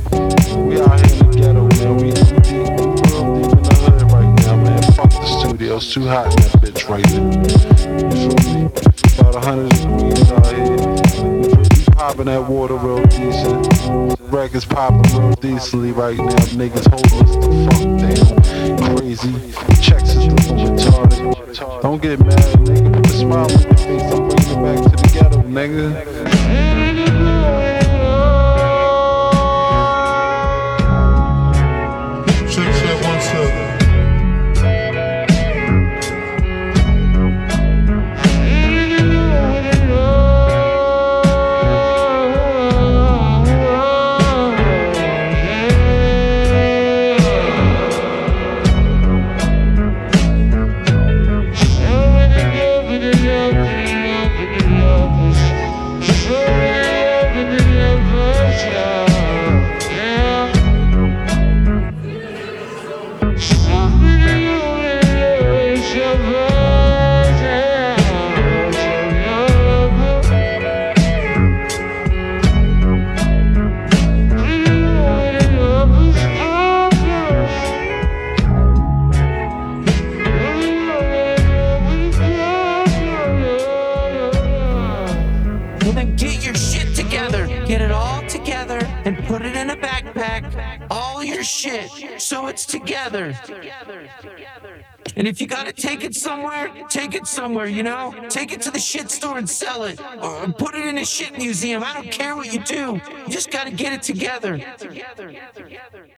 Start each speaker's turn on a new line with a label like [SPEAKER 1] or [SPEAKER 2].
[SPEAKER 1] We out here in the ghetto, man. We real deep in the hood right now, man. Fuck the studio, it's too hot in that bitch right now. You feel me? About 100 degrees out here. We popping that water real decent. Records popping real decently right now. Niggas holding us the fuck down. Crazy. Checks is looking retarded. Don't get mad, nigga. Put a smile on your face. I'm bringing it back to the ghetto, nigga.
[SPEAKER 2] Check, one, two.
[SPEAKER 3] Well, then get your shit together. Get it all together and put it in a backpack. All your shit, so it's together. And if you gotta take it somewhere, you know? Take it to the shit store and sell it. Or put it in a shit museum. I don't care what you do. You just gotta get it together.